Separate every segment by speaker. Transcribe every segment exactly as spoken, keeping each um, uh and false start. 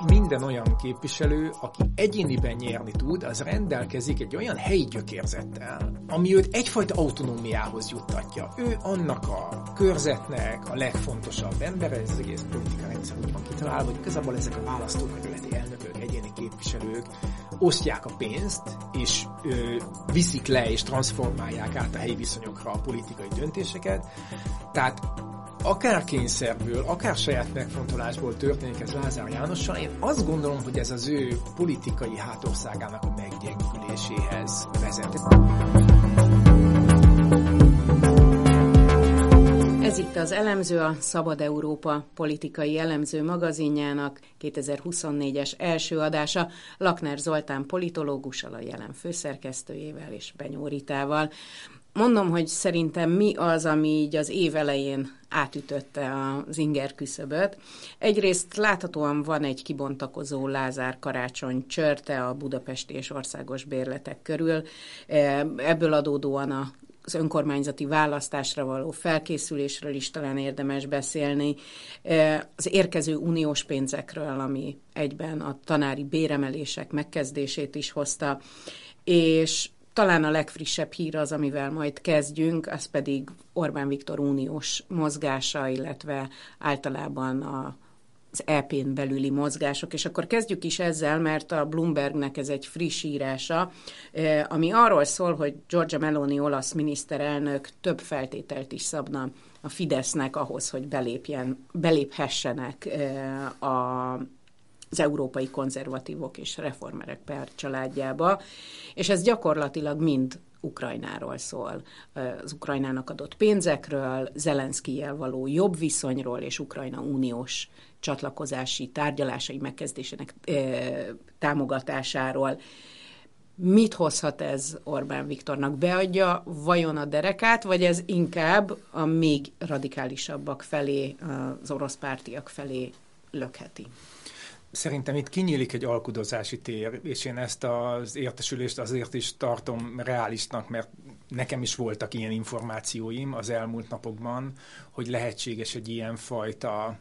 Speaker 1: minden olyan képviselő, aki egyéniben nyerni tud, az rendelkezik egy olyan helyi gyökérzettel, ami őt egyfajta autonómiához juttatja. Ő annak a körzetnek a legfontosabb embere, ez az egész politika rendszer úgy van kitalálva, hogy igazából ezek a választókerületi elnökök, egyéni képviselők osztják a pénzt, és ö, viszik le és transformálják át a helyi viszonyokra a politikai döntéseket. Tehát akár kényszerből, akár saját megfontolásból történik ez Lázár Jánossal, én azt gondolom, hogy ez az ő politikai hátországának a meggyengüléséhez vezet.
Speaker 2: Ez itt az Elemző, a Szabad Európa politikai elemző magazinjának kétezer-huszonnégyes első adása Lakner Zoltán politológussal, a Jelen főszerkesztőjével és Benyó Ritával. Mondom, hogy szerintem mi az, ami így az év elején átütötte az inger küszöböt. Egyrészt láthatóan van egy kibontakozó Lázár-karácsony csörte a budapesti és országos bérletek körül. Ebből adódóan az önkormányzati választásra való felkészülésről is talán érdemes beszélni, az érkező uniós pénzekről, ami egyben a tanári béremelések megkezdését is hozta, és talán a legfrissebb hír az, amivel majd kezdjünk, az pedig Orbán Viktor uniós mozgása, illetve általában a az é pén belüli mozgások, és akkor kezdjük is ezzel, mert a Bloombergnek ez egy friss írása, ami arról szól, hogy Giorgia Meloni olasz miniszterelnök több feltételt is szabna a Fidesznek ahhoz, hogy belépjen, beléphessenek a az európai konzervatívok és reformerek pártcsaládjába, és ez gyakorlatilag mind Ukrajnáról szól. Az Ukrajnának adott pénzekről, Zelenszkijjel való jobb viszonyról és Ukrajna uniós csatlakozási tárgyalásai megkezdésének e, támogatásáról. Mit hozhat ez Orbán Viktornak? Beadja vajon a derekát, vagy ez inkább a még radikálisabbak felé, az orosz pártiak felé lökheti?
Speaker 1: Szerintem itt kinyílik egy alkudozási tér, és én ezt az értesülést azért is tartom reálisnak, mert nekem is voltak ilyen információim az elmúlt napokban, hogy lehetséges egy ilyen fajta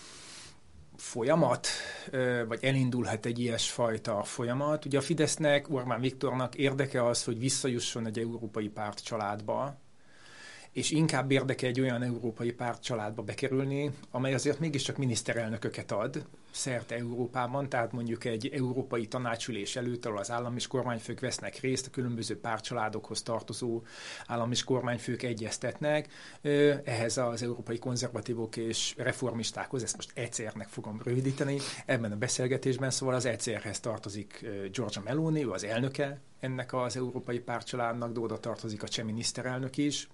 Speaker 1: folyamat, vagy elindulhat egy ilyesfajta folyamat. Ugye a Fidesznek, Orbán Viktornak érdeke az, hogy visszajusson egy európai pártcsaládba, és inkább érdeke egy olyan európai pártcsaládba bekerülni, amely azért mégiscsak miniszterelnököket ad szerte Európában, tehát mondjuk egy európai tanácsülés előtt, ahol az állam és kormányfők vesznek részt, a különböző pártcsaládokhoz tartozó állam és kormányfők egyeztetnek, ehhez az európai konzervatívok és reformistákhoz, ezt most é cé er-nek fogom rövidíteni, ebben a beszélgetésben, szóval az é cé er-hez tartozik Giorgia Meloni, ő az elnöke ennek az európai pártcsaládnak, de oda tartozik a cseh miniszterelnök is.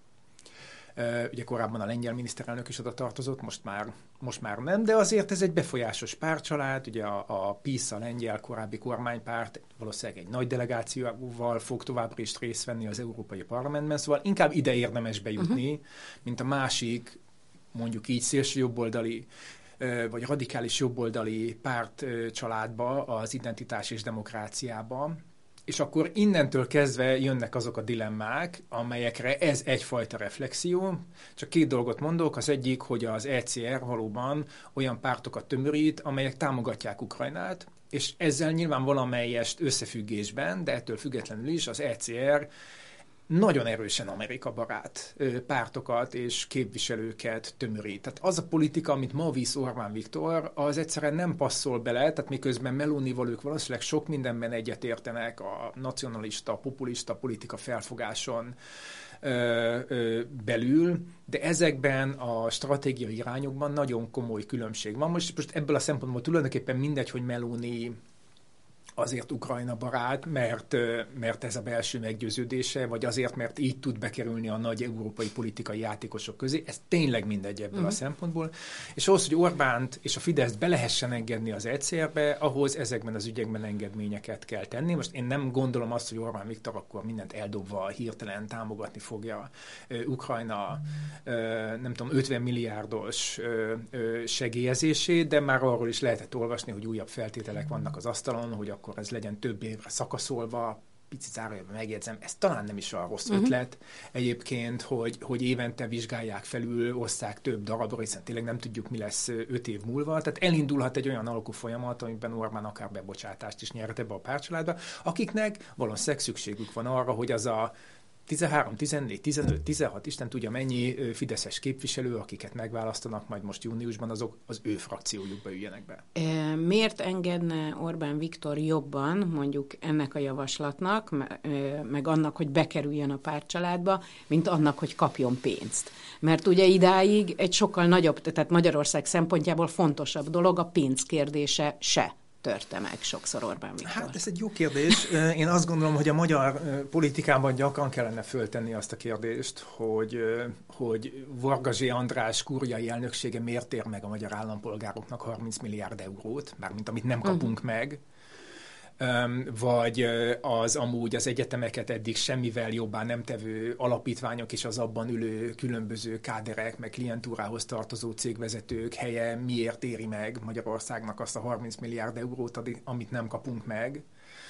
Speaker 1: Uh, ugye korábban a lengyel miniszterelnök is oda tartozott, most már, most már nem, de azért ez egy befolyásos pártcsalád, ugye a, a PiS, a lengyel korábbi kormánypárt valószínűleg egy nagy delegációval fog továbbra is részt venni az Európai Parlamentben, szóval inkább ide érdemes bejutni, uh-huh. mint a másik, mondjuk így szélső jobboldali vagy radikális jobboldali pártcsaládba, az Identitás és Demokráciába. És akkor innentől kezdve jönnek azok a dilemmák, amelyekre ez egyfajta reflexió. Csak két dolgot mondok. Az egyik, hogy az é cé er valóban olyan pártokat tömörít, amelyek támogatják Ukrajnát, és ezzel nyilván valamelyest összefüggésben, de ettől függetlenül is az é cé er nagyon erősen Amerika barát pártokat és képviselőket tömörít. Tehát az a politika, amit ma visz Orbán Viktor, az egyszerűen nem passzol bele, tehát miközben Melonival ők valószínűleg sok mindenben egyetértenek a nacionalista, populista politika felfogáson ö, ö, belül, de ezekben a stratégiai irányokban nagyon komoly különbség van. Most, most ebből a szempontból tulajdonképpen mindegy, hogy Meloni azért Ukrajna barát, mert, mert ez a belső meggyőződése, vagy azért, mert így tud bekerülni a nagy európai politikai játékosok közé. Ez tényleg mindegy ebből uh-huh. a szempontból. És ahhoz, hogy Orbánt és a Fideszt be lehessen engedni az é cé er-be, ahhoz ezekben az ügyekben engedményeket kell tenni. Most én nem gondolom azt, hogy Orbán Viktor akkor mindent eldobva hirtelen támogatni fogja uh, Ukrajna uh, nem tudom, ötven milliárdos uh, uh, segélyezését, de már arról is lehetett olvasni, hogy újabb feltételek vannak az asztalon, hogy akkor ez legyen több évre szakaszolva, picit zárójelben megjegyzem, ez talán nem is olyan rossz
Speaker 2: uh-huh.
Speaker 1: ötlet egyébként, hogy, hogy évente vizsgálják felül, osszák több darabra, hiszen tényleg nem tudjuk, mi lesz öt év múlva. Tehát elindulhat egy olyan alkú folyamat, amiben Orbán akár bebocsátást is nyert ebbe a pártcsaládba, akiknek valószínűleg szükségük van arra, hogy az a tizenhárom, tizennégy, tizenöt, tizenhat, Isten tudja mennyi fideszes képviselő, akiket megválasztanak majd most júniusban, azok az ő frakciójukba üljenek be.
Speaker 2: E, miért engedne Orbán Viktor jobban mondjuk ennek a javaslatnak, meg annak, hogy bekerüljön a pártcsaládba, mint annak, hogy kapjon pénzt? Mert ugye idáig egy sokkal nagyobb, tehát Magyarország szempontjából fontosabb dolog a pénz kérdése se törte meg sokszor Orbán Viktor.
Speaker 1: Hát ez egy jó kérdés. Én azt gondolom, hogy a magyar politikában gyakran kellene föltenni azt a kérdést, hogy, hogy Varga Zsé András kúriai elnöksége miért ér meg a magyar állampolgároknak harminc milliárd eurót, mármint amit nem kapunk uh-huh. meg, vagy az amúgy az egyetemeket eddig semmivel jobbá nem tevő alapítványok és az abban ülő különböző káderek, meg klientúrához tartozó cégvezetők helye miért éri meg Magyarországnak azt a harminc milliárd eurót, amit nem kapunk meg.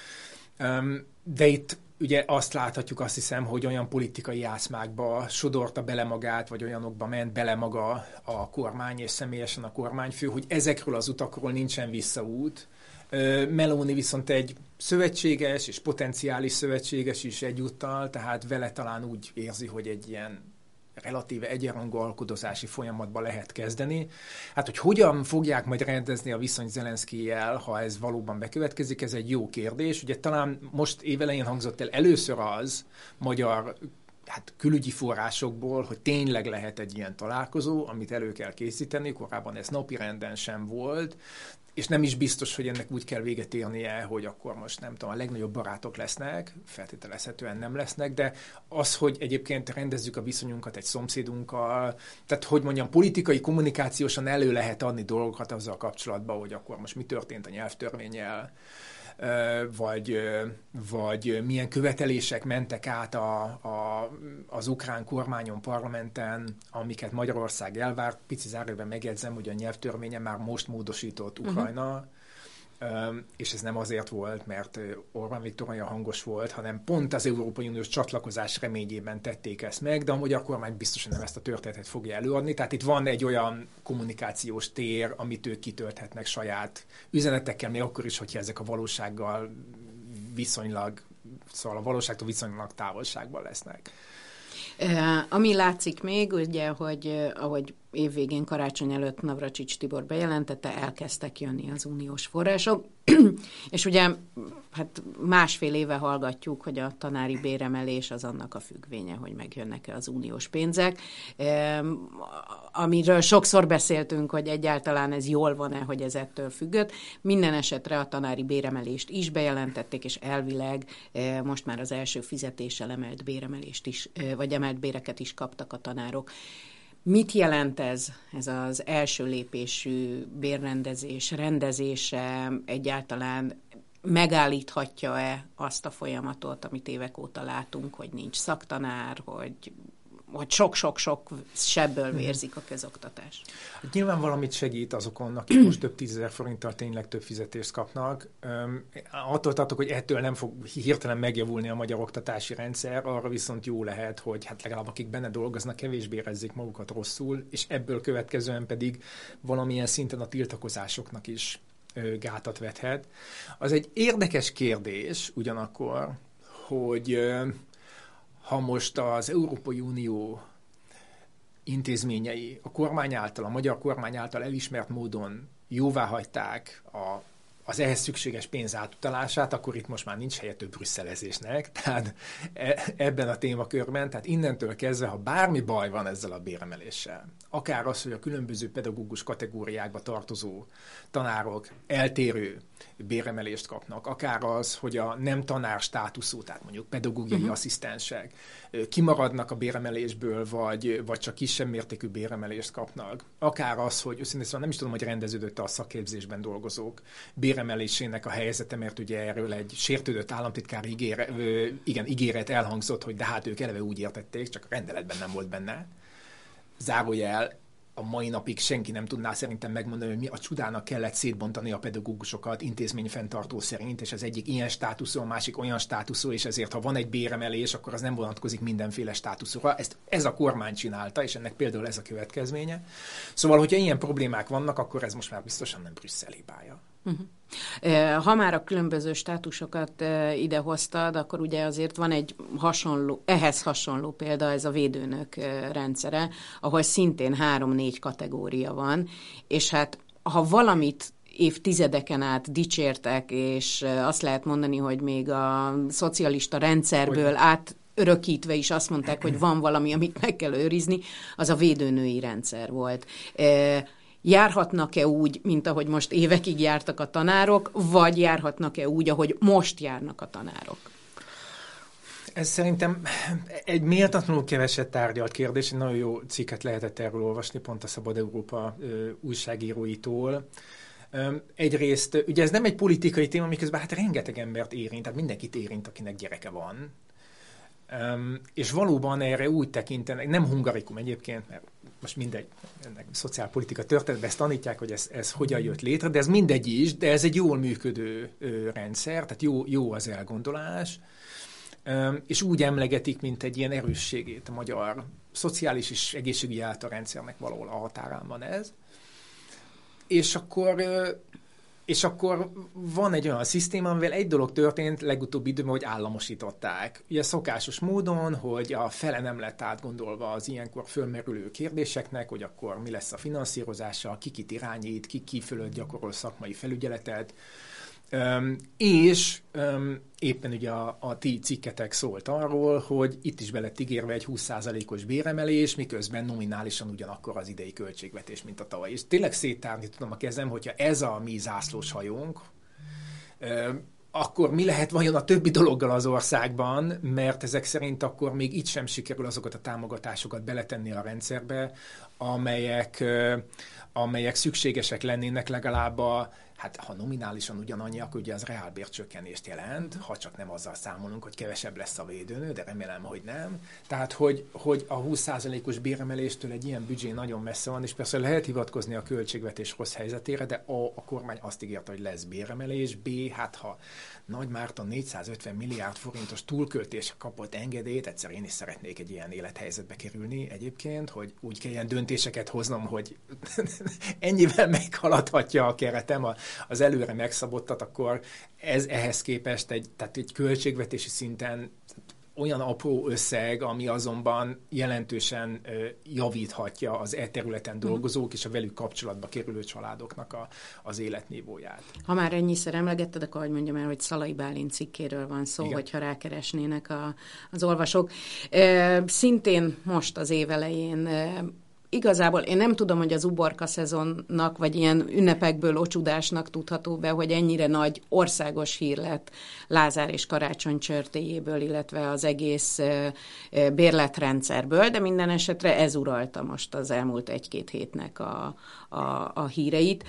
Speaker 1: De itt ugye azt láthatjuk, azt hiszem, hogy olyan politikai játszmákba sodorta bele magát, vagy olyanokba ment bele maga a kormány, és személyesen a kormányfő, hogy ezekről az utakról nincsen visszaút. Meloni viszont egy szövetséges és potenciális szövetséges is egyúttal, tehát vele talán úgy érzi, hogy egy ilyen relatíve egyenrangú alkudozási folyamatba lehet kezdeni. Hát, hogy hogyan fogják majd rendezni a viszony Zelenszkijjel, ha ez valóban bekövetkezik, ez egy jó kérdés. Ugye talán most évelején hangzott el először az magyar hát külügyi forrásokból, hogy tényleg lehet egy ilyen találkozó, amit elő kell készíteni, korábban ez napirenden sem volt, és nem is biztos, hogy ennek úgy kell véget érnie, hogy akkor most nem tudom, a legnagyobb barátok lesznek, feltételezhetően nem lesznek, de az, hogy egyébként rendezzük a viszonyunkat egy szomszédunkkal, tehát hogy mondjam, politikai, kommunikációsan elő lehet adni dolgokat azzal kapcsolatban, hogy akkor most mi történt a nyelvtörvénnyel, vagy, vagy milyen követelések mentek át a, a, az ukrán kormányon, parlamenten, amiket Magyarország elvárt. Pici zárójelben megjegyzem, hogy a nyelvtörvénye már most módosított Ukrajna, uh-huh. és ez nem azért volt, mert Orbán Viktor olyan hangos volt, hanem pont az Európai Uniós csatlakozás reményében tették ezt meg, de a magyar kormány biztosan nem ezt a történetet fogja előadni. Tehát itt van egy olyan kommunikációs tér, amit ők kitölthetnek saját üzenetekkel, még akkor is, hogyha ezek a valósággal viszonylag, szóval a valóságtól viszonylag távolságban lesznek.
Speaker 2: Ami látszik még, ugye, hogy ahogy évvégén, karácsony előtt Navracsics Tibor bejelentette, elkezdtek jönni az uniós források, és ugye hát másfél éve hallgatjuk, hogy a tanári béremelés az annak a függvénye, hogy megjönnek-e az uniós pénzek, amiről sokszor beszéltünk, hogy egyáltalán ez jól van-e, hogy ez ettől függött. Minden esetre a tanári béremelést is bejelentették, és elvileg most már az első fizetéssel emelt béremelést is, vagy emelt béreket is kaptak a tanárok. Mit jelent ez, ez az első lépésű bérrendezés, rendezése, egyáltalán megállíthatja-e azt a folyamatot, amit évek óta látunk, hogy nincs szaktanár, hogy, hogy sok-sok-sok sebből vérzik a közoktatás?
Speaker 1: Nyilván valamit segít azokon, akik most több tízezer forinttal tényleg több fizetést kapnak. Um, attól tartok, hogy ettől nem fog hirtelen megjavulni a magyar oktatási rendszer, arra viszont jó lehet, hogy hát legalább akik benne dolgoznak, kevésbé érezzék magukat rosszul, és ebből következően pedig valamilyen szinten a tiltakozásoknak is ö, gátat vethet. Az egy érdekes kérdés ugyanakkor, hogy ö, ha most az Európai Unió intézményei a kormány által, a magyar kormány által elismert módon jóváhagyták a, az ehhez szükséges pénz átutalását, akkor itt most már nincs helye több brüsszelezésnek, tehát ebben a témakörben, tehát innentől kezdve, ha bármi baj van ezzel a béremeléssel, akár az, hogy a különböző pedagógus kategóriákba tartozó tanárok eltérő béremelést kapnak, akár az, hogy a nem tanár státuszú, tehát mondjuk pedagógiai uh-huh. asszisztensek kimaradnak a béremelésből, vagy, vagy csak kisebb mértékű béremelést kapnak. Akár az, hogy őszintén szóval nem is tudom, hogy rendeződött a szakképzésben dolgozók béremelésének a helyzete, mert ugye erről egy sértődött államtitkár ígére, igen, ígéret elhangzott, hogy de hát ők eleve úgy értették, csak a rendeletben nem volt benne. Zárójel, a mai napig senki nem tudná szerintem megmondani, hogy mi a csodának kellett szétbontani a pedagógusokat intézményfenntartó szerint, és az egyik ilyen státuszú, a másik olyan státuszú, és ezért, ha van egy béremelés, akkor az nem vonatkozik mindenféle státuszúra. Ezt ez a kormány csinálta, és ennek például ez a következménye. Szóval, hogyha ilyen problémák vannak, akkor ez most már biztosan nem Brüsszel hibája.
Speaker 2: Uh-huh. Ha már a különböző státusokat idehoztad, akkor ugye azért van egy hasonló, ehhez hasonló példa, ez a védőnök rendszere, ahol szintén három-négy kategória van, és hát ha valamit évtizedeken át dicsértek, és azt lehet mondani, hogy még a szocialista rendszerből hogy... át örökítve is azt mondták, hogy van valami, amit meg kell őrizni, az a védőnői rendszer volt. Járhatnak-e úgy, mint ahogy most évekig jártak a tanárok, vagy járhatnak-e úgy, ahogy most járnak a tanárok?
Speaker 1: Ez szerintem egy méltatlanul keveset tárgyalt kérdés, egy nagyon jó cikket lehetett erről olvasni, pont a Szabad Európa újságíróitól. Egyrészt, ugye ez nem egy politikai téma, miközben hát rengeteg embert érint, tehát mindenkit érint, akinek gyereke van. Um, és valóban erre úgy tekintenek, nem hungarikum egyébként, mert most mindegy, ennek szociálpolitika történetben ezt tanítják, hogy ez, ez hogyan jött létre, de ez mindegy is, de ez egy jól működő ö, rendszer, tehát jó, jó az elgondolás, um, és úgy emlegetik, mint egy ilyen erősségét a magyar szociális és egészségügyi általrendszernek valahol a határán van ez. És akkor... Ö, És akkor van egy olyan szisztéma, amivel egy dolog történt legutóbbi időben, hogy államosították. Ugye szokásos módon, hogy a fele nem lett átgondolva az ilyenkor fölmerülő kérdéseknek, hogy akkor mi lesz a finanszírozása, ki kit irányít, ki ki fölött gyakorol szakmai felügyeletet. Um, és um, éppen ugye a, a ti cikketek szólt arról, hogy itt is be lett ígérve egy húsz százalékos béremelés, miközben nominálisan ugyanakkor az idei költségvetés, mint a tavaly. És tényleg széttárni tudom a kezem, hogyha ez a mi zászlós hajónk, um, akkor mi lehet vajon a többi dologgal az országban, mert ezek szerint akkor még itt sem sikerül azokat a támogatásokat beletenni a rendszerbe, amelyek, uh, amelyek szükségesek lennének legalább a hát ha nominálisan ugyanannyiak, ugye az reálbércsökkenést jelent, ha csak nem azzal számolunk, hogy kevesebb lesz a védőnő, de remélem, hogy nem. Tehát, hogy, hogy a húsz százalékos béremeléstől egy ilyen büdzsé nagyon messze van, és persze lehet hivatkozni a költségvetés rossz helyzetére, de a, a kormány azt ígérte, hogy lesz béremelés, B, hát ha Nagy Márton négyszázötven milliárd forintos túlköltésre kapott engedélyt, egyszer én is szeretnék egy ilyen élethelyzetbe kerülni egyébként, hogy úgy kelljen döntéseket hoznom, hogy ennyivel meghaladhatja a keretem a az előre megszabottat, akkor ez ehhez képest egy, tehát egy költségvetési szinten olyan apró összeg, ami azonban jelentősen ö, javíthatja az e-területen dolgozók és a velük kapcsolatba kerülő családoknak a, az életnívóját.
Speaker 2: Ha már ennyiszer emlegetted, akkor hogy mondjam el, hogy Szalai Bálint cikkéről van szó, igen, hogyha rákeresnének a, az olvasók. E, szintén most az év elején e, igazából én nem tudom, hogy az uborka szezonnak, vagy ilyen ünnepekből ocsudásnak tudható be, hogy ennyire nagy országos hír lett Lázár és Karácsony csörtéjéből, illetve az egész bérletrendszerből, de minden esetre ez uralta most az elmúlt egy-két hétnek a, a, a híreit.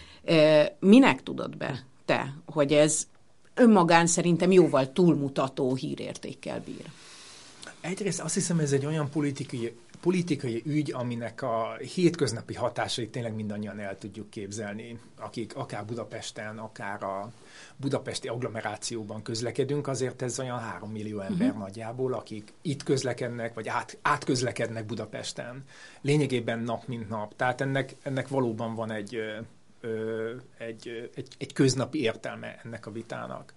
Speaker 2: Minek tudod be te, hogy ez önmagán szerintem jóval túlmutató hírértékkel bír?
Speaker 1: Egyrészt azt hiszem, ez egy olyan politikai politikai ügy, aminek a hétköznapi hatásait tényleg mindannyian el tudjuk képzelni, akik akár Budapesten, akár a budapesti agglomerációban közlekedünk, azért ez olyan három millió ember uh-huh. nagyjából, akik itt közlekednek, vagy át, átközlekednek Budapesten. Lényegében nap mint nap. Tehát ennek, ennek valóban van egy, ö, egy, egy, egy köznapi értelme ennek a vitának.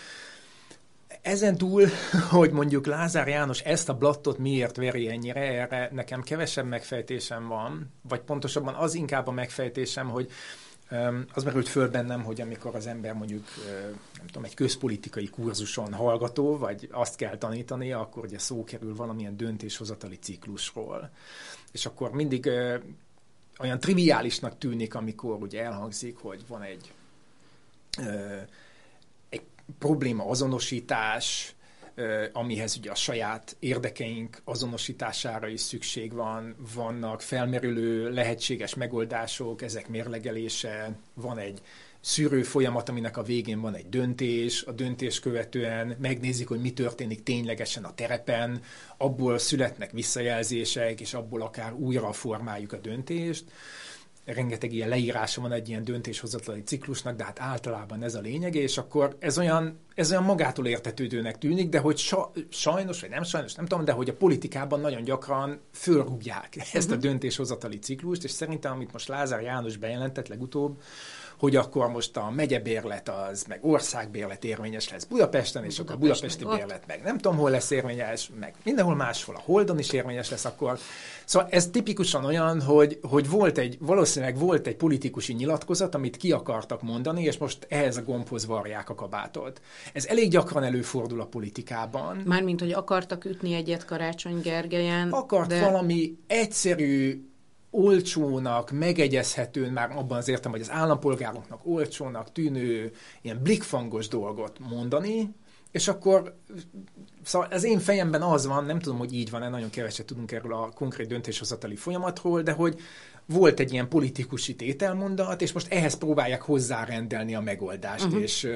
Speaker 1: Ezen túl, hogy mondjuk Lázár János ezt a blattot miért veri ennyire, erre nekem kevesebb megfejtésem van, vagy pontosabban az inkább a megfejtésem, hogy az merült föl bennem, hogy amikor az ember mondjuk, nem tudom, egy közpolitikai kurzuson hallgató, vagy azt kell tanítani, akkor ugye szó kerül valamilyen döntéshozatali ciklusról. És akkor mindig olyan triviálisnak tűnik, amikor ugye elhangzik, hogy van egy probléma azonosítás, amihez ugye a saját érdekeink azonosítására is szükség van, vannak felmerülő lehetséges megoldások, ezek mérlegelése, van egy szűrő folyamat, aminek a végén van egy döntés, a döntés követően megnézik, hogy mi történik ténylegesen a terepen, abból születnek visszajelzések, és abból akár újra formáljuk a döntést. Rengeteg ilyen leírása van egy ilyen döntéshozatali ciklusnak, de hát általában ez a lényeg, és akkor ez olyan, ez olyan magától értetődőnek tűnik, de hogy sa, sajnos, vagy nem sajnos, nem tudom, de hogy a politikában nagyon gyakran fölrúgják ezt a döntéshozatali ciklust, és szerintem, amit most Lázár János bejelentett legutóbb, hogy akkor most a megyebérlet az, meg országbérlet érvényes lesz Budapesten, és Budapest, akkor a budapesti meg bérlet meg nem tudom, hol lesz érvényes, meg mindenhol máshol, a Holdon is érvényes lesz akkor. Szóval ez tipikusan olyan, hogy, hogy volt egy, valószínűleg volt egy politikusi nyilatkozat, amit ki akartak mondani, és most ehhez a gombhoz varják a kabátot. Ez elég gyakran előfordul a politikában.
Speaker 2: Mármint, hogy akartak ütni egyet Karácsony Gergelyen.
Speaker 1: Akart de... valami egyszerű, olcsónak, megegyezhetőn, már abban az értem, hogy az állampolgároknak olcsónak tűnő, ilyen blikfangos dolgot mondani, és akkor szóval az én fejemben az van, nem tudom, hogy így van-e, nagyon keveset tudunk erről a konkrét döntéshozatali folyamatról, de hogy volt egy ilyen politikusi tételmondat, és most ehhez próbálják hozzárendelni a megoldást, uh-huh. és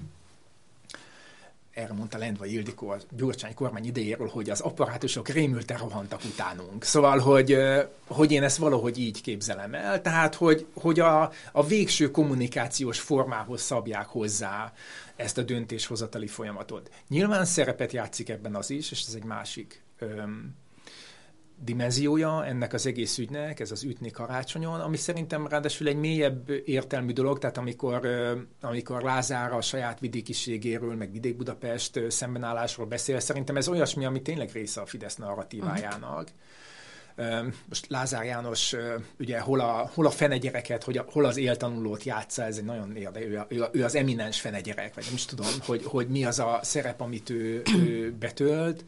Speaker 1: erre mondta Lendvai Ildikó a Gyurcsány kormány idejéről, hogy az apparátusok rémülten rohantak utánunk. Szóval, hogy, hogy én ezt valahogy így képzelem el, tehát, hogy, hogy a, a végső kommunikációs formához szabják hozzá ezt a döntéshozatali folyamatot. Nyilván szerepet játszik ebben az is, és ez egy másik öm, dimenziója ennek az egész ügynek, ez az ütni karácsonyon, ami szerintem ráadásul egy mélyebb értelmű dolog, tehát amikor, amikor Lázár a saját vidékiségéről, meg Vidék-Budapest szembenállásról beszél, szerintem ez olyasmi, ami tényleg része a Fidesz narratívájának. Uh-huh. Most Lázár János ugye hol a, hol a fenegyereket, hogy a, hol az éltanulót játsza, ez egy nagyon érdekes, ő, ő, ő az eminens fenegyerek, vagy nem is tudom, hogy, hogy mi az a szerep, amit ő, ő betölt.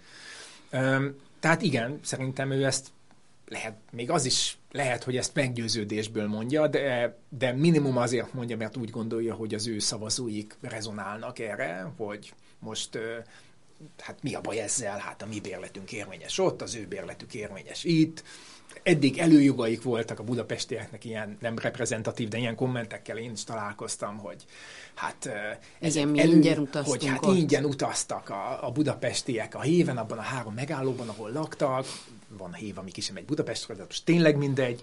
Speaker 1: Tehát igen, szerintem ő ezt lehet, még az is lehet, hogy ezt meggyőződésből mondja, de, de minimum azért mondja, mert úgy gondolja, hogy az ő szavazóik rezonálnak erre, hogy most hát mi a baj ezzel, hát a mi bérletünk érvényes ott, az ő bérletük érvényes itt. Eddig előjogaik voltak a budapestieknek ilyen nem reprezentatív, de ilyen kommentekkel én is találkoztam, hogy hát
Speaker 2: igen, mi elő, ingyen utaztunk
Speaker 1: hogy hát
Speaker 2: ott.
Speaker 1: ingyen utaztak a, a budapestiek a héven, abban a három megállóban, ahol laktak. Van hév, ami ki sem megy Budapestről, de most tényleg mindegy.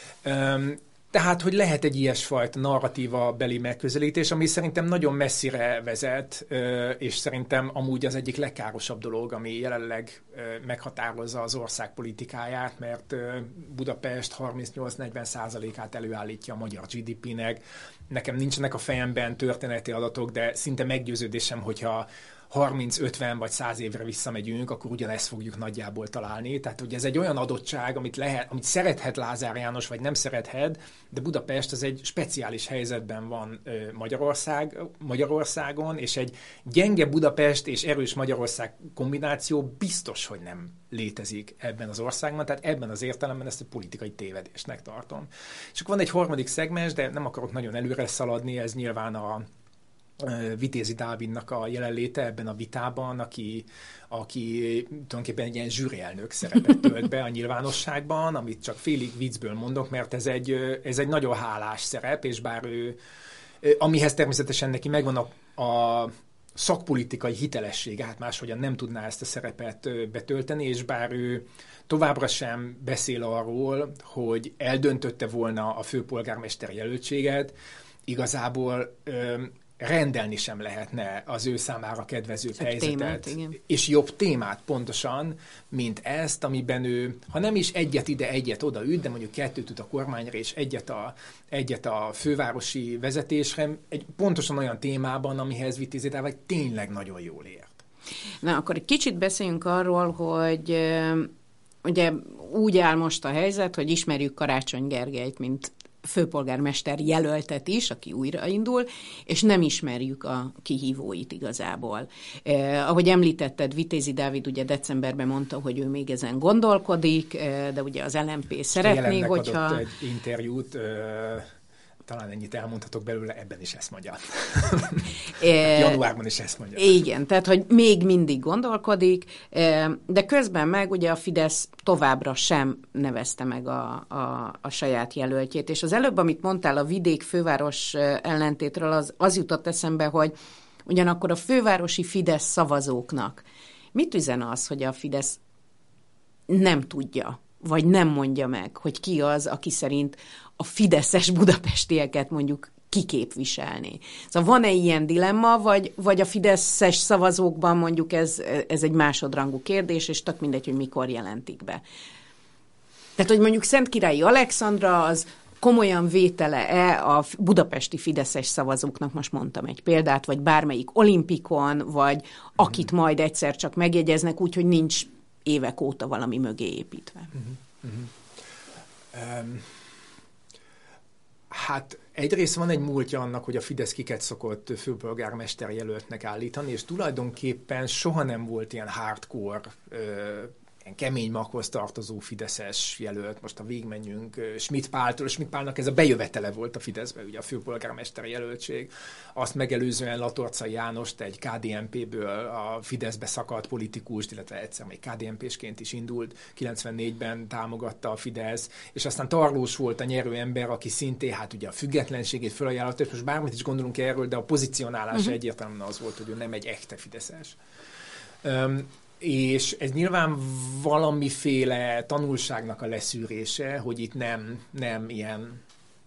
Speaker 1: Um, Tehát, hogy lehet egy ilyesfajta narratíva beli megközelítés, ami szerintem nagyon messzire vezet, és szerintem amúgy az egyik legkárosabb dolog, ami jelenleg meghatározza az ország politikáját, mert Budapest harmincnyolc-negyven százalékát előállítja a magyar gé dé pének. Nekem nincsenek a fejemben történeti adatok, de szinte meggyőződésem, hogyha harminc, ötven vagy száz évre visszamegyünk, akkor ugyanezt fogjuk nagyjából találni. Tehát, hogy ez egy olyan adottság, amit, lehet, amit szerethet Lázár János, vagy nem szerethet, de Budapest az egy speciális helyzetben van Magyarország, Magyarországon, és egy gyenge Budapest és erős Magyarország kombináció biztos, hogy nem létezik ebben az országban, tehát ebben az értelemben ezt a politikai tévedésnek tartom. És akkor van egy harmadik szegmens, de nem akarok nagyon előre szaladni, ez nyilván a Vitézi Dávidnak a jelenléte ebben a vitában, aki, aki tulajdonképpen egy ilyen zsűrielnök szerepet tölt be a nyilvánosságban, amit csak félig viccből mondok, mert ez egy, ez egy nagyon hálás szerep, és bár ő, amihez természetesen neki megvan a, a szakpolitikai hitelessége, hát máshogyan nem tudná ezt a szerepet betölteni, és bár ő továbbra sem beszél arról, hogy eldöntötte volna a főpolgármester jelöltséget, igazából rendelni sem lehetne az ő számára kedvezőbb Szebb helyzetet. Témát, és jobb témát pontosan, mint ezt, amiben ő, ha nem is egyet ide, egyet oda üt, de mondjuk kettőt üt a kormányra, és egyet a, egyet a fővárosi vezetésre, egy pontosan olyan témában, amihez Vitézi Dávid tényleg nagyon jól ért.
Speaker 2: Na, akkor egy kicsit beszéljünk arról, hogy ugye úgy áll most a helyzet, hogy ismerjük Karácsony Gergelyt, mint főpolgármester jelöltet is, aki újraindul, és nem ismerjük a kihívóit igazából. Eh, ahogy említetted, Vitézi Dávid ugye decemberben mondta, hogy ő még ezen gondolkodik, eh, de ugye az el em pé szeretné, hogyha...
Speaker 1: adott egy interjút, talán ennyit elmondhatok belőle, ebben is ezt mondja.
Speaker 2: É,
Speaker 1: januárban is ezt mondja.
Speaker 2: Igen, tehát, hogy még mindig gondolkodik, de közben meg ugye a Fidesz továbbra sem nevezte meg a, a, a saját jelöltjét. És az előbb, amit mondtál a vidék-főváros ellentétről, az, az jutott eszembe, hogy ugyanakkor a fővárosi Fidesz szavazóknak mit üzen az, hogy a Fidesz nem tudja, vagy nem mondja meg, hogy ki az, aki szerint a fideszes budapestieket mondjuk kiképviselni. Szóval van-e ilyen dilemma, vagy, vagy a fideszes szavazókban mondjuk ez, ez egy másodrangú kérdés, és tök mindegy, hogy mikor jelentik be. Tehát, hogy mondjuk Szentkirályi Alexandra az komolyan vétele-e a budapesti fideszes szavazóknak, most mondtam egy példát, vagy bármelyik olimpikon, vagy akit majd egyszer csak megjegyeznek, úgyhogy nincs évek óta valami mögé építve. Uh-huh. Uh-huh.
Speaker 1: Um, hát egyrészt van egy múltja annak, hogy a Fidesz kiket szokott főpolgármester jelöltnek állítani, és tulajdonképpen soha nem volt ilyen hardcore, uh, kemény maghoz tartozó fideszes jelölt, most ha végigmenjünk Schmidt Páltól, Schmidt Pálnak ez a bejövetele volt a Fideszbe, ugye a főpolgármester jelöltség, azt megelőzően Latorcai Jánost egy ká dé en pé-ből a Fideszbe szakadt politikust, illetve egyszer még ká dé en pé-sként is indult, kilencvennégyben támogatta a Fidesz, és aztán Tarlós volt a nyerő ember, aki szintén hát ugye a függetlenségét felajánlotta, és most bármit is gondolunk erről, de a pozicionálása uh-huh. egyértelműen az volt, hogy ő nem egy echte fideszes. Um, És ez nyilván valamiféle tanulságnak a leszűrése, hogy itt nem, nem ilyen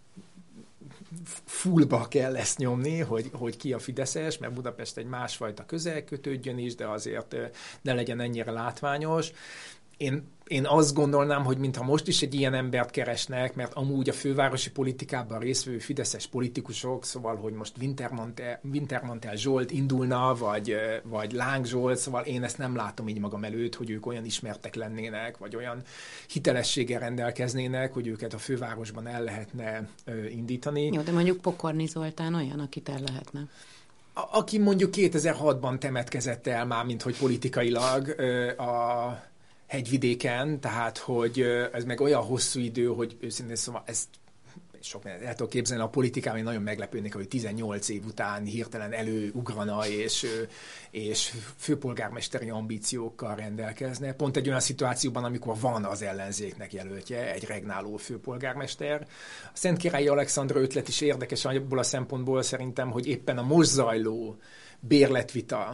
Speaker 1: fullba kell ezt nyomni, hogy, hogy ki a fideszes, mert Budapest egy másfajta közel kötődjön is, de azért ne legyen ennyire látványos. Én, én azt gondolnám, hogy mintha most is egy ilyen embert keresnek, mert amúgy a fővárosi politikában résztvevő fideszes politikusok, szóval, hogy most Wintermantel, Wintermantel Zsolt indulna, vagy, vagy Láng Zsolt, szóval én ezt nem látom így magam előtt, hogy ők olyan ismertek lennének, vagy olyan hitelességgel rendelkeznének, hogy őket a fővárosban el lehetne ö, indítani.
Speaker 2: Jó, de mondjuk Pokorni Zoltán olyan, akit el lehetne.
Speaker 1: A, aki mondjuk kétezer-hatban temetkezett el már, mint hogy politikailag ö, a hegyvidéken, tehát, hogy ez meg olyan hosszú idő, hogy őszintén szóval ezt sok mindent el tudok képzelni, a politikában én nagyon meglepődnék, hogy tizennyolc év után hirtelen előugrana, és, és főpolgármesteri ambíciókkal rendelkezne. Pont egy olyan szituációban, amikor van az ellenzéknek jelöltje, egy regnáló főpolgármester. A Szentkirályi Alexandra ötlet is érdekes abból a szempontból szerintem, hogy éppen a most zajló bérletvita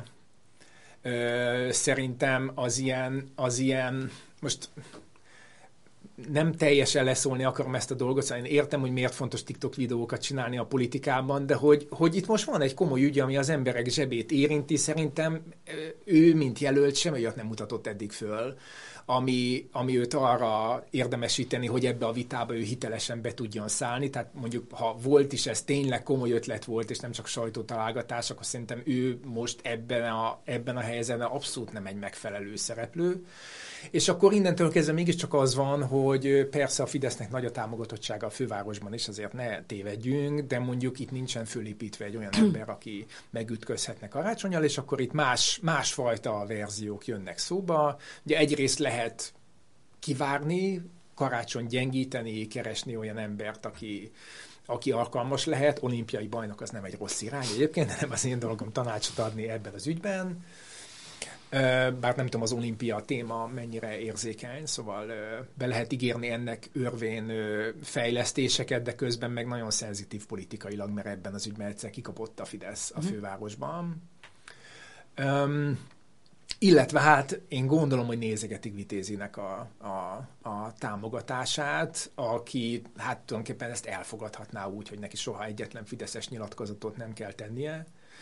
Speaker 1: Ö, szerintem az ilyen, az ilyen, most nem teljesen leszólni akarom ezt a dolgot, szóval én értem, hogy miért fontos TikTok videókat csinálni a politikában, de hogy, hogy itt most van egy komoly ügy, ami az emberek zsebét érinti, szerintem ő, mint jelölt, semmi olyat nem mutatott eddig föl, ami, ami őt arra érdemesíteni, hogy ebbe a vitába ő hitelesen be tudjon szállni. Tehát mondjuk, ha volt is, ez tényleg komoly ötlet volt, és nem csak sajtótalálgatás, akkor szerintem ő most ebben a, ebben a helyzetben abszolút nem egy megfelelő szereplő. És akkor innentől kezdve mégiscsak az van, hogy persze a Fidesznek nagy a támogatottsága a fővárosban is, azért ne tévedjünk, de mondjuk itt nincsen fölépítve egy olyan ember, aki megütközhetne Karácsonnyal, és akkor itt más, másfajta verziók jönnek szóba. Ugye egyrészt lehet kivárni, Karácsony gyengíteni, keresni olyan embert, aki, aki alkalmas lehet. Olimpiai bajnok az nem egy rossz irány egyébként, de nem az én dolgom tanácsot adni ebben az ügyben. Bár nem tudom, az olimpia téma mennyire érzékeny, szóval be lehet ígérni ennek örvén fejlesztéseket, de közben meg nagyon szenzitív politikailag, mert ebben az ügyben egyszer kikapott a Fidesz a fővárosban. Um, illetve hát én gondolom, hogy nézegetik Vitézinek a, a, a támogatását, aki hát tulajdonképpen ezt elfogadhatná úgy, hogy neki soha egyetlen fideszes nyilatkozatot nem kell tennie.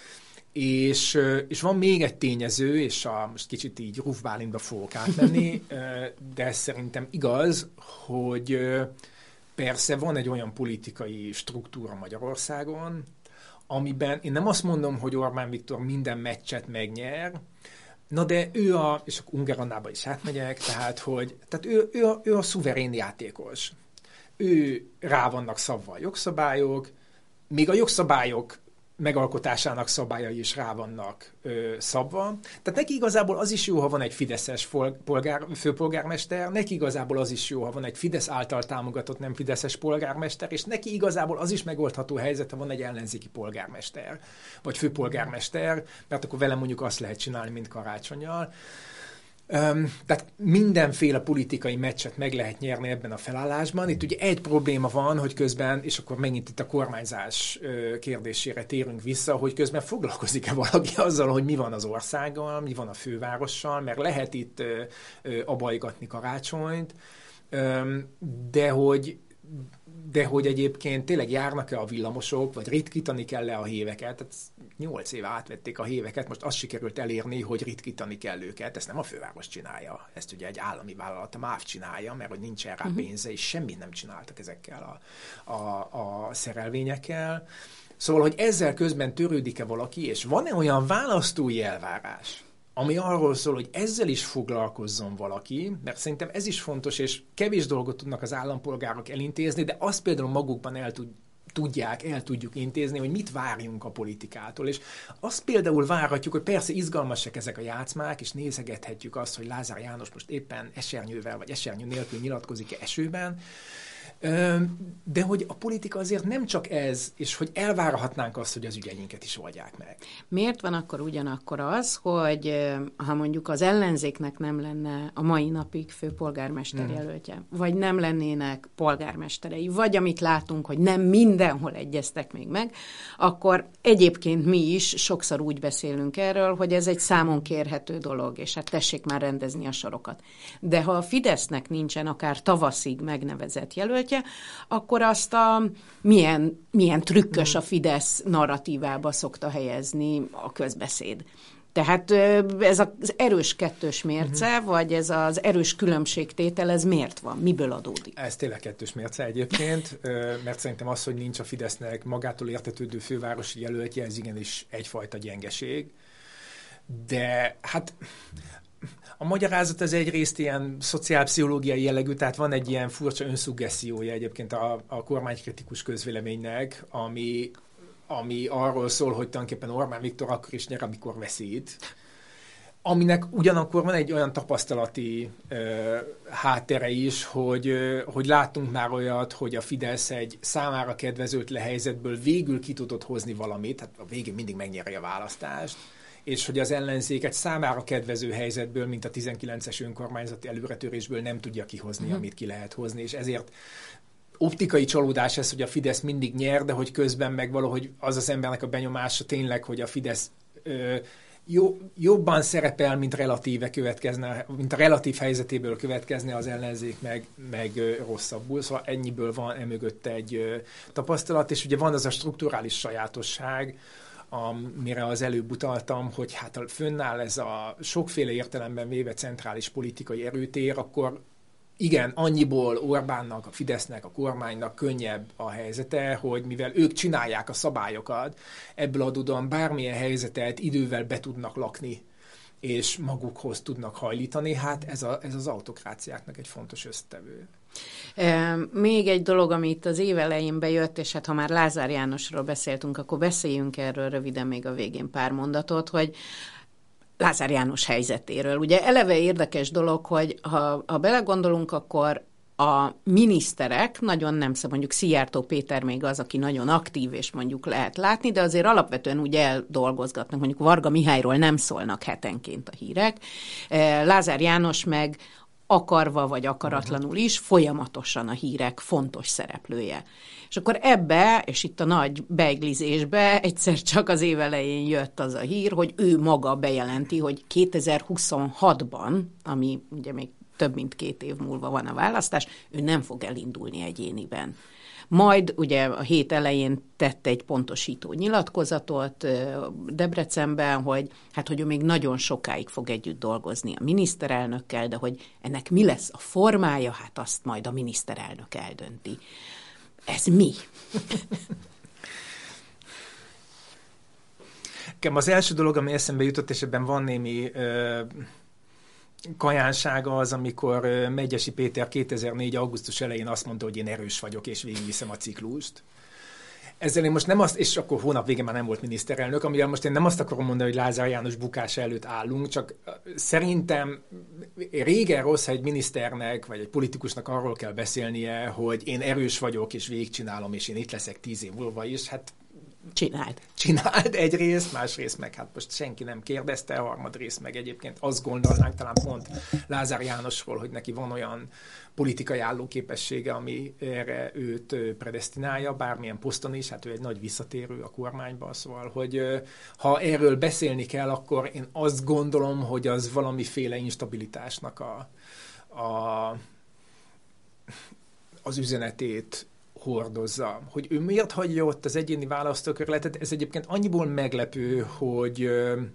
Speaker 1: És, és van még egy tényező, és a, most kicsit így Ruf Bálintba fogok átmenni, de szerintem igaz, hogy persze van egy olyan politikai struktúra Magyarországon, amiben én nem azt mondom, hogy Orbán Viktor minden meccset megnyer, na de ő a, és akkor Ungaronnába is átmegyek, tehát, hogy tehát ő, ő, a, ő a szuverén játékos. Ő rá vannak szabva a jogszabályok, még a jogszabályok megalkotásának szabályai is rá vannak ö, szabva. Tehát neki igazából az is jó, ha van egy fideszes polgár, főpolgármester, neki igazából az is jó, ha van egy Fidesz által támogatott nem fideszes polgármester, és neki igazából az is megoldható helyzet, ha van egy ellenzéki polgármester, vagy főpolgármester, mert akkor vele mondjuk azt lehet csinálni, mint Karácsonnyal. Um, tehát mindenféle politikai meccset meg lehet nyerni ebben a felállásban. Itt ugye egy probléma van, hogy közben, és akkor megint itt a kormányzás uh, kérdésére térünk vissza, hogy közben foglalkozik-e valaki azzal, hogy mi van az országgal, mi van a fővárossal, mert lehet itt uh, uh, abajgatni Karácsonyt, um, de hogy de hogy egyébként tényleg járnak-e a villamosok, vagy ritkítani kell-e a héveket. Tehát nyolc éve átvették a héveket, most azt sikerült elérni, hogy ritkítani kell őket. Ezt nem a főváros csinálja, ezt ugye egy állami vállalat, a MÁV csinálja, mert hogy nincsen rá pénze, és semmit nem csináltak ezekkel a, a, a szerelvényekkel. Szóval, hogy ezzel közben törődik-e valaki, és van-e olyan választói elvárás, ami arról szól, hogy ezzel is foglalkozzon valaki, mert szerintem ez is fontos, és kevés dolgot tudnak az állampolgárok elintézni, de azt például magukban el tud, tudják, el tudjuk intézni, hogy mit várjunk a politikától. És azt például várhatjuk, hogy persze izgalmasak ezek a játszmák, és nézegethetjük azt, hogy Lázár János most éppen esernyővel, vagy esernyő nélkül nyilatkozik-e esőben, de hogy a politika azért nem csak ez, és hogy elvárhatnánk azt, hogy az ügyeinket is oldják meg.
Speaker 2: Miért van akkor ugyanakkor az, hogy ha mondjuk az ellenzéknek nem lenne a mai napig főpolgármester jelöltje, hmm. vagy nem lennének polgármesterei, vagy amit látunk, hogy nem mindenhol egyeztek még meg, akkor egyébként mi is sokszor úgy beszélünk erről, hogy ez egy számon kérhető dolog, és hát tessék már rendezni a sorokat. De ha a Fidesznek nincsen akár tavaszig megnevezett jelöltje, akkor azt a milyen, milyen trükkös a Fidesz narratívába szokta helyezni a közbeszéd. Tehát ez az erős kettős mérce, uh-huh. vagy ez az erős különbségtétel, ez miért van? Miből adódik?
Speaker 1: Ez tényleg kettős mérce egyébként, mert szerintem az, hogy nincs a Fidesznek magától értetődő fővárosi jelöltje, ez igenis egyfajta gyengeség. De hát a magyarázat az egyrészt ilyen szociálpszichológiai jellegű, tehát van egy ilyen furcsa önszuggessziója egyébként a, a kormánykritikus közvéleménynek, ami, ami arról szól, hogy tulajdonképpen Orbán Viktor akkor is nyer, amikor veszít. Aminek ugyanakkor van egy olyan tapasztalati ö, háttere is, hogy, ö, hogy láttunk már olyat, hogy a Fidesz egy számára kedvezőtlen helyzetből végül ki tudott hozni valamit, hát a végén mindig megnyeri a választást, és hogy az ellenzék egy számára kedvező helyzetből, mint a tizenkilences önkormányzati előretörésből nem tudja kihozni, uh-huh. amit ki lehet hozni, és ezért optikai csalódás ez, hogy a Fidesz mindig nyer, de hogy közben meg valahogy az az embernek a benyomása tényleg, hogy a Fidesz ö, jó, jobban szerepel, mint relatíve következne, mint a relatív helyzetéből következne, az ellenzék meg, meg ö, rosszabbul. Szóval ennyiből van emögött egy ö, tapasztalat, és ugye van az a strukturális sajátosság, amire az előbb utaltam, hogy hát fönnáll ez a sokféle értelemben véve centrális politikai erőtér, akkor igen, annyiból Orbánnak, a Fidesznek, a kormánynak könnyebb a helyzete, hogy mivel ők csinálják a szabályokat, ebből adódóan bármilyen helyzetet idővel be tudnak lakni, és magukhoz tudnak hajlítani, hát ez, a, ez az autokráciáknak egy fontos összetevő.
Speaker 2: Még egy dolog, ami itt az év elején bejött, és hát ha már Lázár Jánosról beszéltünk, akkor beszéljünk erről röviden még a végén pár mondatot, hogy Lázár János helyzetéről. Ugye eleve érdekes dolog, hogy ha, ha belegondolunk, akkor a miniszterek nagyon nem szab, mondjuk Szijjártó Péter még az, aki nagyon aktív, és mondjuk lehet látni, de azért alapvetően úgy eldolgozgatnak, mondjuk Varga Mihályról nem szólnak hetenként a hírek. Lázár János meg akarva vagy akaratlanul is folyamatosan a hírek fontos szereplője. És akkor ebbe, és itt a nagy beiglizésbe egyszer csak az év elején jött az a hír, hogy ő maga bejelenti, hogy kétezer-huszonhatban, ami ugye még több mint két év múlva van a választás, ő nem fog elindulni egyéniben. Majd ugye a hét elején tett egy pontosító nyilatkozatot Debrecenben, hogy hát, hogy ő még nagyon sokáig fog együtt dolgozni a miniszterelnökkel, de hogy ennek mi lesz a formája, hát azt majd a miniszterelnök eldönti. Ez mi?
Speaker 1: Az első dolog, ami eszembe jutott, és ebben van némi ö, kajánsága az, amikor Medgyessy Péter kétezer-négy. augusztus elején azt mondta, hogy én erős vagyok, és végigviszem a ciklust. Ezzel én most nem azt, és akkor hónap végén már nem volt miniszterelnök, amivel most én nem azt akarom mondani, hogy Lázár János bukása előtt állunk, csak szerintem régen rossz, ha egy miniszternek, vagy egy politikusnak arról kell beszélnie, hogy én erős vagyok, és végigcsinálom, és én itt leszek tíz év múlva is, hát
Speaker 2: Csináld.
Speaker 1: Csináld egyrészt, másrészt meg hát most senki nem kérdezte, harmadrészt meg egyébként azt gondolnánk talán pont Lázár Jánosról, hogy neki van olyan politikai állóképessége, ami erre őt predesztinálja, bármilyen poszton is, hát ő egy nagy visszatérő a kormányban, szóval, hogy ha erről beszélni kell, akkor én azt gondolom, hogy az valamiféle instabilitásnak a, a, az üzenetét hordozza. Hogy ő miért hagyja ott az egyéni választókerületet, ez egyébként annyiból meglepő, hogy,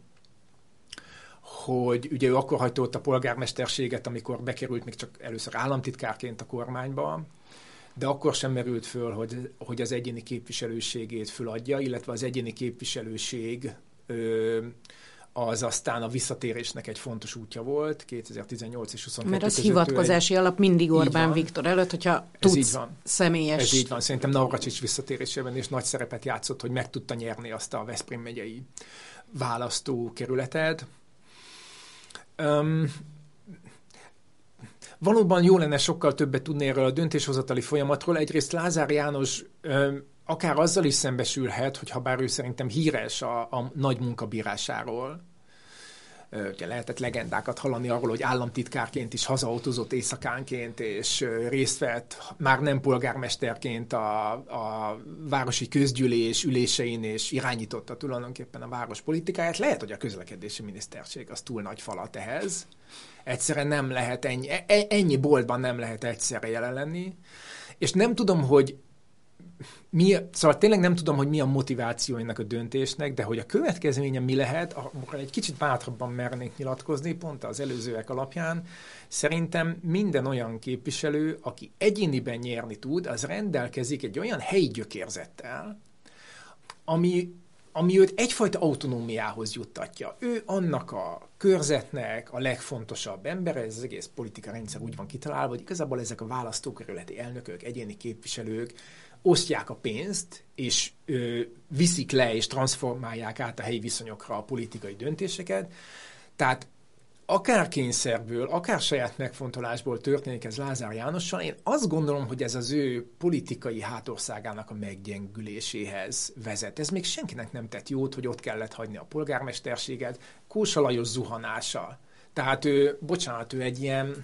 Speaker 1: hogy ugye ő akkor hagyta ott a polgármesterséget, amikor bekerült még csak először államtitkárként a kormányba, de akkor sem merült föl, hogy, hogy az egyéni képviselőségét föladja, illetve az egyéni képviselőség az aztán a visszatérésnek egy fontos útja volt, kétezer-tizennyolc és huszonkettő
Speaker 2: Mert az hivatkozási egy... alap mindig Orbán Viktor előtt, hogyha tudsz személyes...
Speaker 1: Ez így van. Szerintem Navracsics visszatérésében is nagy szerepet játszott, hogy meg tudta nyerni azt a Veszprém megyei választókerületet. Um, valóban jó lenne sokkal többet tudni erről a döntéshozatali folyamatról. Egyrészt Lázár János um, akár azzal is szembesülhet, hogy ha bár ő szerintem híres a, a nagy munkabírásáról, ugye lehetett legendákat hallani arról, hogy államtitkárként is hazaautózott éjszakánként, és részt vett már nem polgármesterként a, a városi közgyűlés ülésein, és irányította tulajdonképpen a város politikáját. Lehet, hogy a közlekedési miniszterség az túl nagy falat ehhez. Egyszerűen nem lehet ennyi, ennyi boltban nem lehet egyszerre jelen lenni. És nem tudom, hogy Mi, szóval tényleg nem tudom, hogy mi a motiváció ennek a döntésnek, de hogy a következménye mi lehet, akkor egy kicsit bátrabban mernék nyilatkozni, pont az előzőek alapján. Szerintem minden olyan képviselő, aki egyéniben nyerni tud, az rendelkezik egy olyan helyi gyökérzettel, ami, ami őt egyfajta autonómiához juttatja. Ő annak a körzetnek a legfontosabb embere, ez az egész politika rendszer úgy van kitalálva, hogy igazából ezek a választókerületi elnökök, egyéni képviselők osztják a pénzt, és ö, viszik le, és transformálják át a helyi viszonyokra a politikai döntéseket. Tehát akár kényszerből, akár saját megfontolásból történik ez Lázár Jánossal, én azt gondolom, hogy ez az ő politikai hátországának a meggyengüléséhez vezet. Ez még senkinek nem tett jót, hogy ott kellett hagyni a polgármesterséget. Kósa Lajos zuhanása. Tehát ő, bocsánat, ő egy ilyen...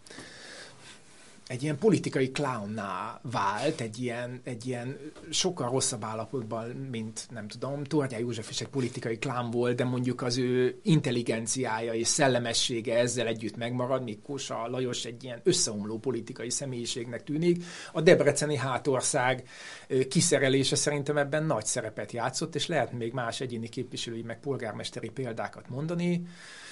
Speaker 1: egy ilyen politikai clownná vált, egy ilyen, egy ilyen sokkal rosszabb állapotban, mint nem tudom, Torgyán József is egy politikai clown volt, de mondjuk az ő intelligenciája és szellemessége ezzel együtt megmarad, míg Kósa Lajos egy ilyen összeomló politikai személyiségnek tűnik. A debreceni hátország kiszerelése szerintem ebben nagy szerepet játszott, és lehet még más egyéni képviselői meg polgármesteri példákat mondani.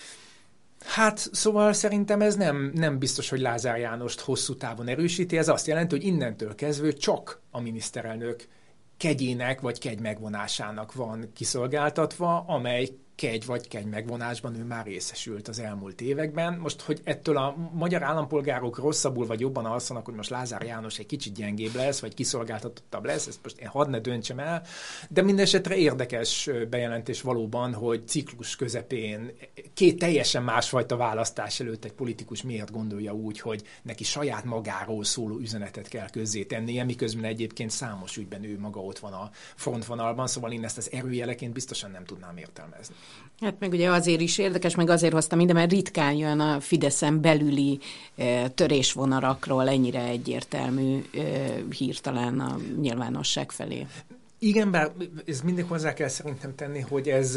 Speaker 1: Hát, szóval szerintem ez nem, nem biztos, hogy Lázár Jánost hosszú távon erősíti. Ez azt jelenti, hogy innentől kezdve csak a miniszterelnök kegyének vagy kegy megvonásának van kiszolgáltatva, amely kegy vagy kegy megvonásban ő már részesült az elmúlt években. Most, hogy ettől a magyar állampolgárok rosszabbul vagy jobban alszanak, hogy most Lázár János egy kicsit gyengébb lesz, vagy kiszolgáltatottabb lesz, ezt most én hadd ne döntsem el, de mindesetre érdekes bejelentés valóban, hogy ciklus közepén két teljesen másfajta választás előtt egy politikus miért gondolja úgy, hogy neki saját magáról szóló üzenetet kell közzétennie, miközben egyébként számos ügyben ő maga ott van a frontvonalban, szóval én ezt az erőjeleként biztosan nem tudnám értelmezni.
Speaker 2: Hát meg ugye azért is érdekes, meg azért hoztam ide, mert ritkán jön a Fideszen belüli e, törésvonarakról ennyire egyértelmű e, hír talán a nyilvánosság felé.
Speaker 1: Igen, bár ez mindig hozzá kell szerintem tenni, hogy ez...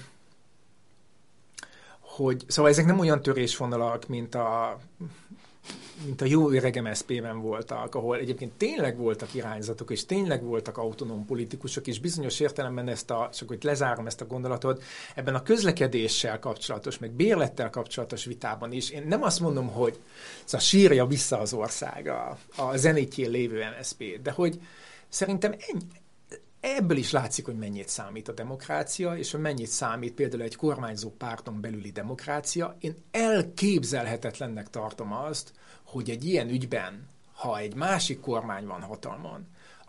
Speaker 1: hogy, szóval ezek nem olyan törésvonalak, mint a... mint a jó öreg em es zé pé-ben voltak, ahol egyébként tényleg voltak irányzatok, és tényleg voltak autonóm politikusok, és bizonyos értelemben ezt a, csak hogy lezárom ezt a gondolatot, ebben a közlekedéssel kapcsolatos, meg bérlettel kapcsolatos vitában is, én nem azt mondom, hogy szóval sírja vissza az ország a, a zenitjén lévő em es zé pé, de hogy szerintem ennyi, ebből is látszik, hogy mennyit számít a demokrácia, és hogy mennyit számít például egy kormányzó párton belüli demokrácia. Én elképzelhetetlennek tartom azt, hogy egy ilyen ügyben, ha egy másik kormány van hatalmon,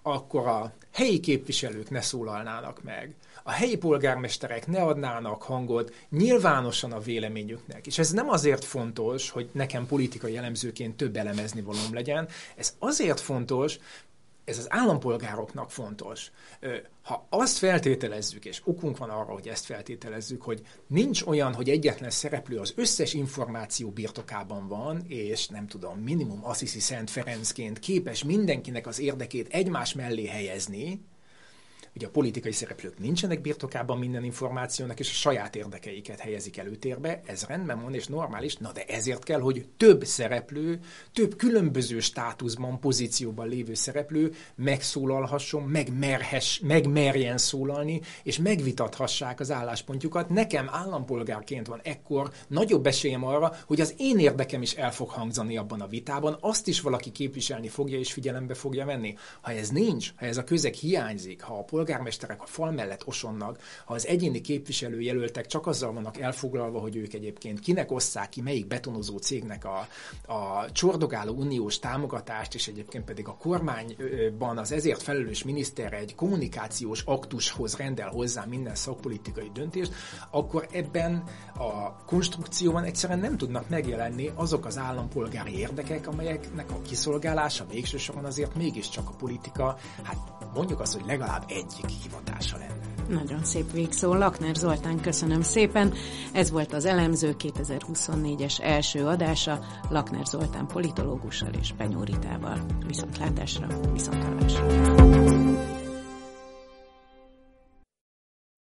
Speaker 1: akkor a helyi képviselők ne szólalnának meg, a helyi polgármesterek ne adnának hangot nyilvánosan a véleményüknek. És ez nem azért fontos, hogy nekem politikai elemzőként több elemezni valóm legyen, ez azért fontos, ez az állampolgároknak fontos. Ha azt feltételezzük, és okunk van arra, hogy ezt feltételezzük, hogy nincs olyan, hogy egyetlen szereplő az összes információ birtokában van, és nem tudom, minimum Assisi Szent Ferencként képes mindenkinek az érdekét egymás mellé helyezni, ugye a politikai szereplők nincsenek birtokában minden információnak, és a saját érdekeiket helyezik előtérbe, ez rendben van és normális, na de ezért kell, hogy több szereplő, több különböző státuszban, pozícióban lévő szereplő megszólalhasson, megmerhess, megmerjen szólalni, és megvitathassák az álláspontjukat. Nekem állampolgárként van ekkor nagyobb esélyem arra, hogy az én érdekem is el fog hangzani abban a vitában, azt is valaki képviselni fogja és figyelembe fogja venni. Ha ez nincs, ha ez a közeg hiányzik, ha a polgármesterek a fal mellett osonnak, ha az egyéni képviselőjelöltek csak azzal vannak elfoglalva, hogy ők egyébként kinek osszák ki, melyik betonozó cégnek a, a csordogáló uniós támogatást, és egyébként pedig a kormányban az ezért felelős miniszter egy kommunikációs aktushoz rendel hozzá minden szakpolitikai döntést, akkor ebben a konstrukcióban egyszerűen nem tudnak megjelenni azok az állampolgári érdekek, amelyeknek a kiszolgálása végső soron azért mégiscsak a politika, hát mondjuk azt, hogy legalább egyik hivatása lenne.
Speaker 2: Nagyon szép végszó. Lakner Zoltán, köszönöm szépen. Ez volt az Elemző kétezer-huszonnégyes első adása Lakner Zoltán politológussal és Penyó Ritával. Viszontlátásra, viszonthallásra.